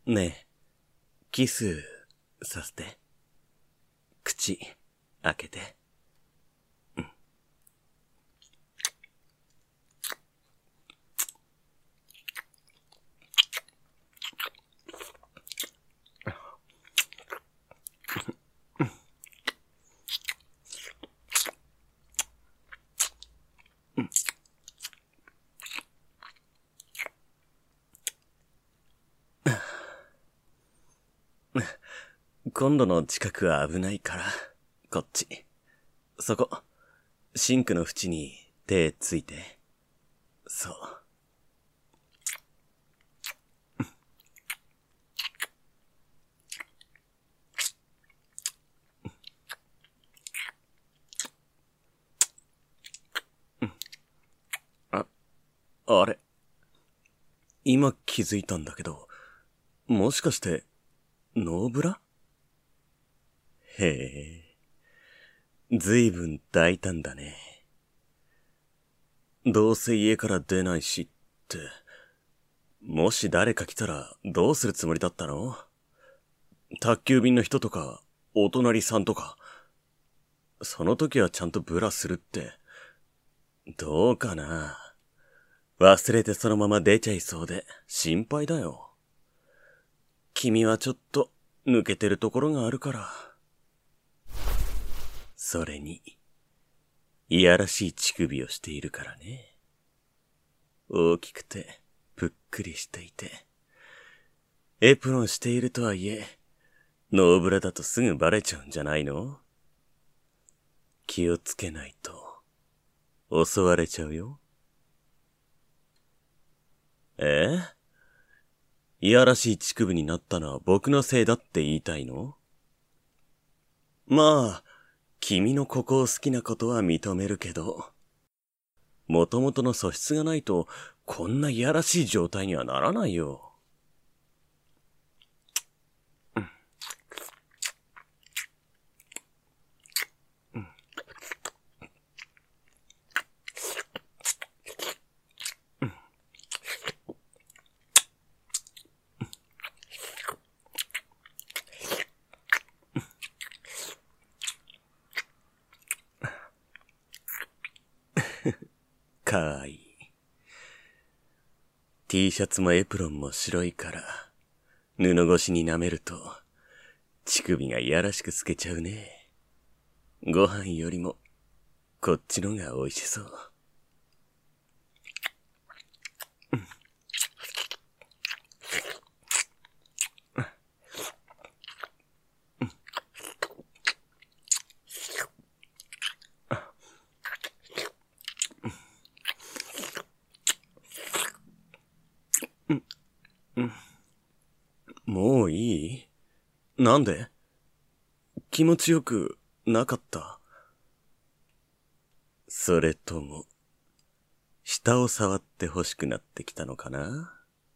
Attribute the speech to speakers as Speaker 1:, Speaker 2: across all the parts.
Speaker 1: ねえ、キスさせて。口開けて。今度の近くは危ないから、こっち。そこ、シンクの縁に手ついて。そう。あれ。今気づいたんだけど、もしかして、ノーブラ？へえ、ずいぶん大胆だね。どうせ家から出ないしって、もし誰か来たらどうするつもりだったの？宅急便の人とか、お隣さんとか。その時はちゃんとブラするって、どうかな。忘れてそのまま出ちゃいそうで心配だよ。君はちょっと抜けてるところがあるから。それに、いやらしい乳首をしているからね。大きくて、ぷっくりしていて。エプロンしているとはいえ、ノーブラだとすぐバレちゃうんじゃないの？気をつけないと、襲われちゃうよ。いやらしい乳首になったのは僕のせいだって言いたいの？まあ、君のここを好きなことは認めるけど、元々の素質がないと、こんないやらしい状態にはならないよ。かわいい。T シャツもエプロンも白いから、布越しに舐めると、乳首がいやらしく透けちゃうね。ご飯よりも、こっちのが美味しそう。もういい？なんで？気持ちよくなかった？それとも、下を触って欲しくなってきたのかな？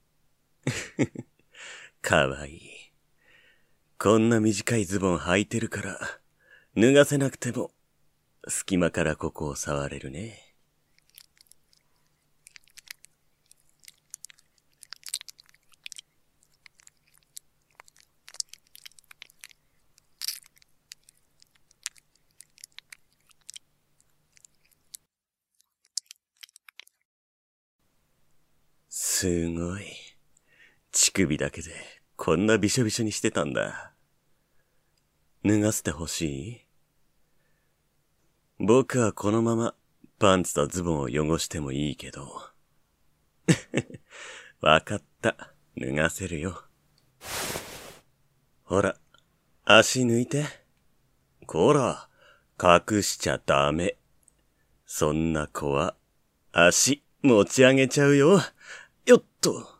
Speaker 1: かわいい。こんな短いズボン履いてるから、脱がせなくても、隙間からここを触れるね。すごい。乳首だけでこんなびしょびしょにしてたんだ。脱がせてほしい？僕はこのままパンツとズボンを汚してもいいけど。わかった。脱がせるよ。ほら、足抜いて。こら、隠しちゃダメ。そんな子は、足持ち上げちゃうよ。よっと。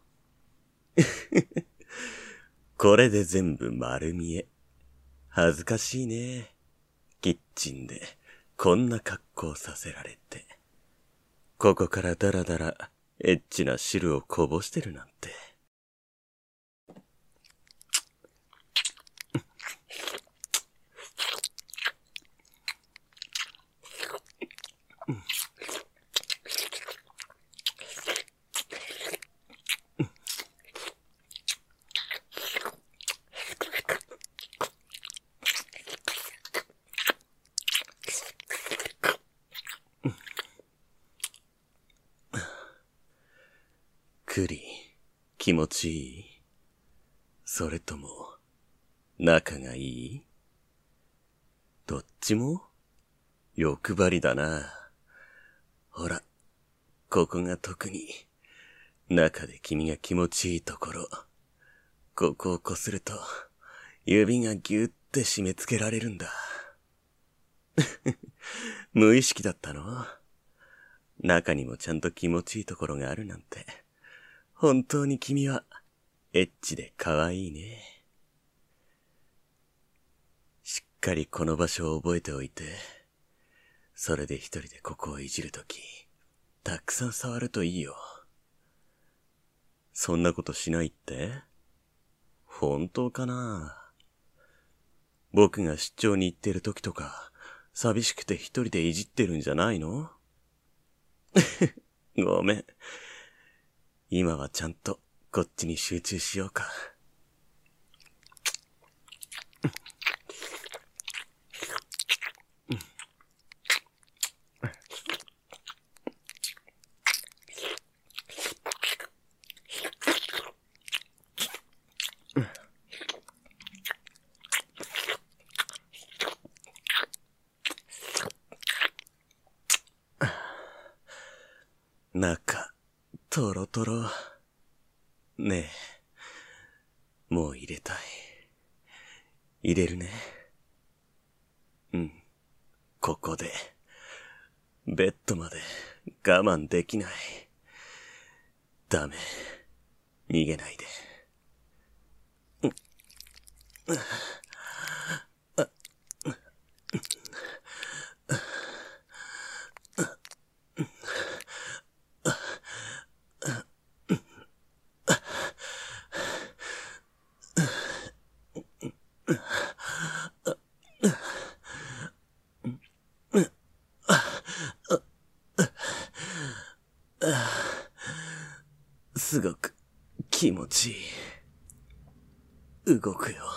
Speaker 1: これで全部丸見え。恥ずかしいね。キッチンで、こんな格好させられて。ここからダラダラ、エッチな汁をこぼしてるなんて。 くり、気持ちいい？それとも、仲がいい？どっちも？欲張りだな。ほら、ここが特に、中で君が気持ちいいところ。ここをこすると、指がぎゅって締め付けられるんだ。無意識だったの？中にもちゃんと気持ちいいところがあるなんて。本当に君は、エッチで可愛いね。しっかりこの場所を覚えておいて、それで一人でここをいじるとき、たくさん触るといいよ。そんなことしないって？本当かな？僕が出張に行ってるときとか、寂しくて一人でいじってるんじゃないの？ごめん。今はちゃんとこっちに集中しようか。中、トロトロ。ねえ、もう入れたい。入れるね。うん、ここで。ベッドまで我慢できない。ダメ。逃げないで。すごく気持ちいい。動くよ。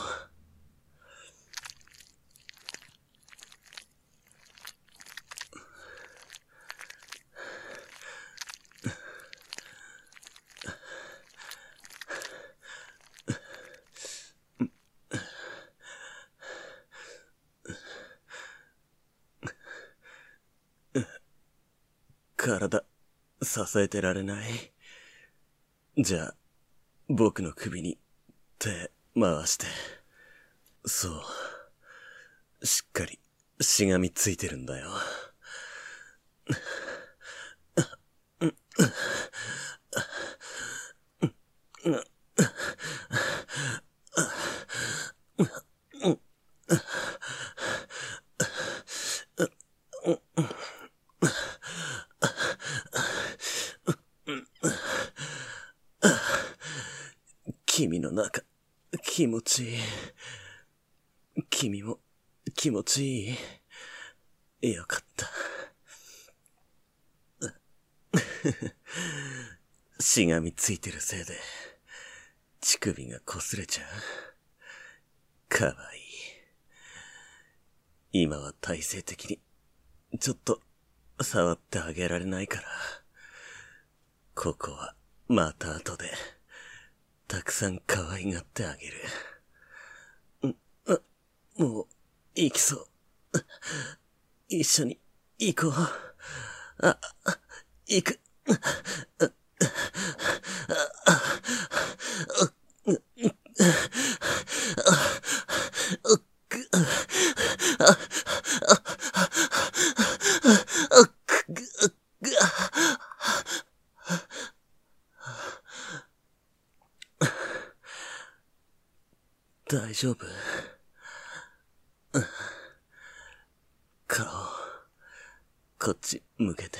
Speaker 1: 体、支えてられない。じゃあ、僕の首に手回して。そう。しっかりしがみついてるんだよ。君の中、気持ちいい。君も気持ちいい？よかった。しがみついてるせいで、乳首が擦れちゃう。かわいい。今は体勢的に、ちょっと、触ってあげられないから。ここは、また後で、たくさん可愛がってあげる。もう、行きそう。一緒に、行こう。行く。大丈夫？顔、こっち向けて。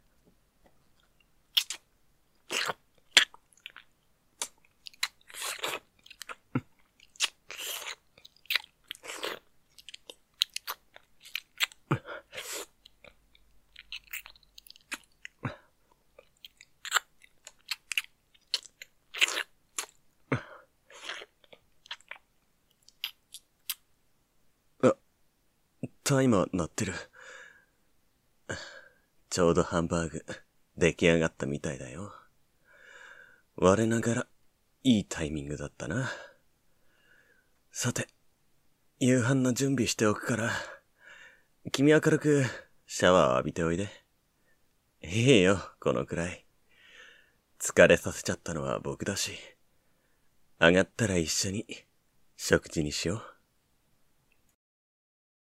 Speaker 1: タイマー鳴ってる。ちょうどハンバーグ、出来上がったみたいだよ。 我ながら、いいタイミングだったな。さて、夕飯の準備しておくから、君は軽くシャワー浴びておいで。いいよ、このくらい。疲れさせちゃったのは僕だし。上がったら一緒に食事にしよう。